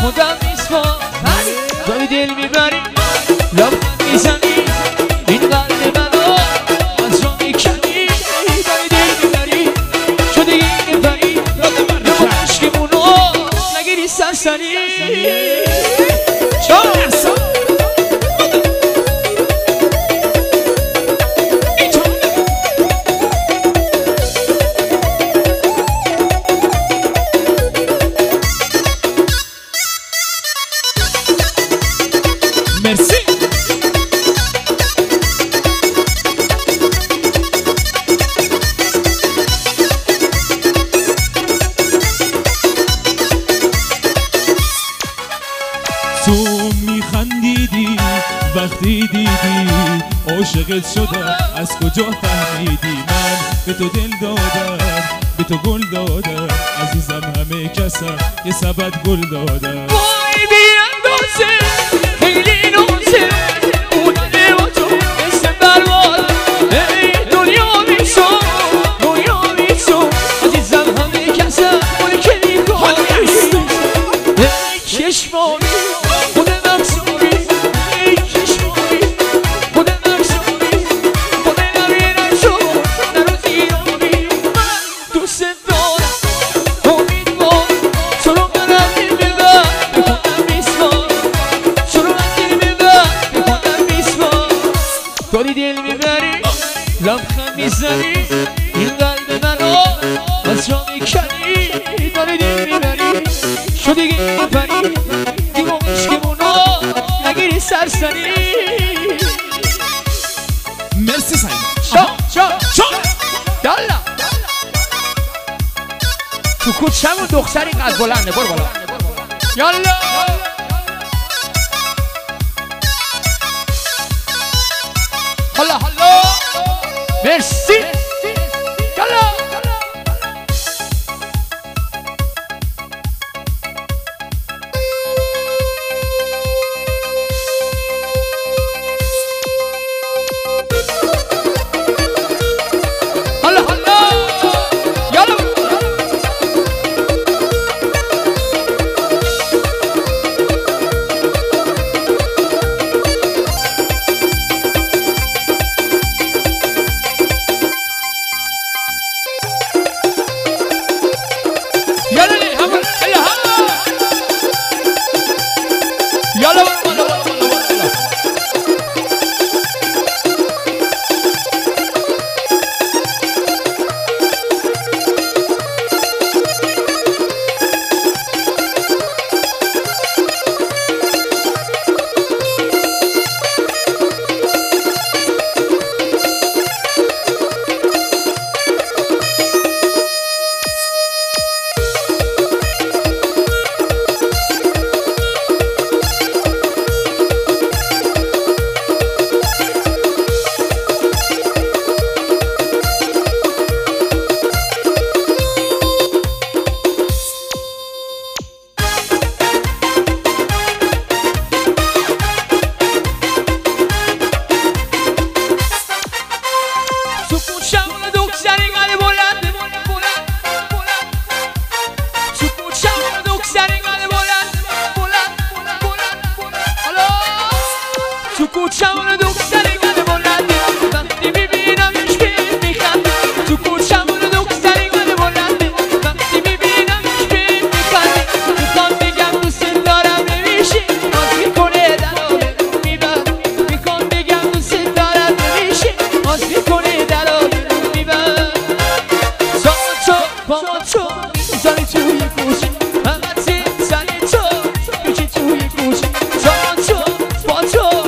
خودم میسپارم داری دل میبری لبخند میزنی این قلب منو از را میکنی داری دل میبری چون دیگه نپری نمون عشقمونو نگیری سرسری مرسی تو میخندیدی وقتی دیدی عاشقت شدم از کجا فهمیدی من به تو دل دادم به تو گل دادم عزیزم همه کسم یه سبد گل دادم وای بی اندازه خیلی نازه اونانه با تو مثل برباد ای دنیا میشو عزیزم همه کسم اونی که میکنی ای چشمانی خود مقصوری ای چشمانی خود مقصوری خود نبینم شو نروزی آبی من دوست دارم امیدوار تو رو برم میبینم بکنم میسپار تو رو من دل میبینم بکنم میسپار داری دل میبری لبخند میزنی این قلب منو از را میکنی داری دل میبری شو دیگه نپری دیگه عشقمونو نگیری سرسری مرسی سعید شا یالا تو کوچه‌مون دختری قد بلنده برو بالا یالا حالا مرسی یالا کوچه‌مون دختری گل بلنده وقتی میبینمش بهم میخنده تو کوچه‌مون دختری گل بلنده وقتی میبینمش بهم میخنده میخوام بگم دوست دارم نمیشه باز میکنه درو میبند میخوام بگم دوست دارم نمیشه باز میکنه درو میبند با تو میزنی توی گوشه همه زنی تو میشه توی گوشه با تو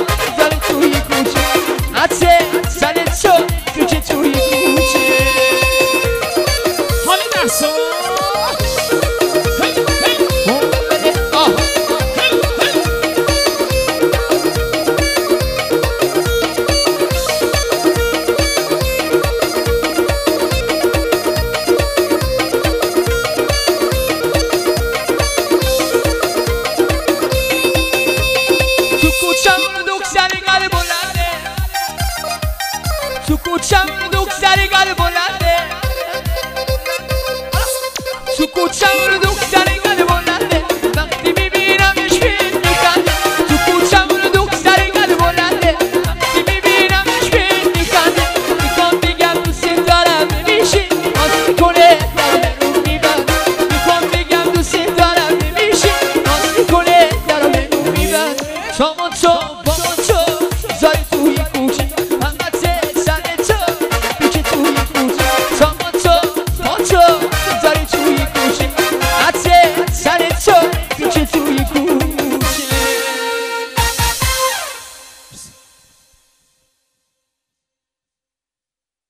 تو کوچه‌مون دختری گل بلنده تو کوچه‌مون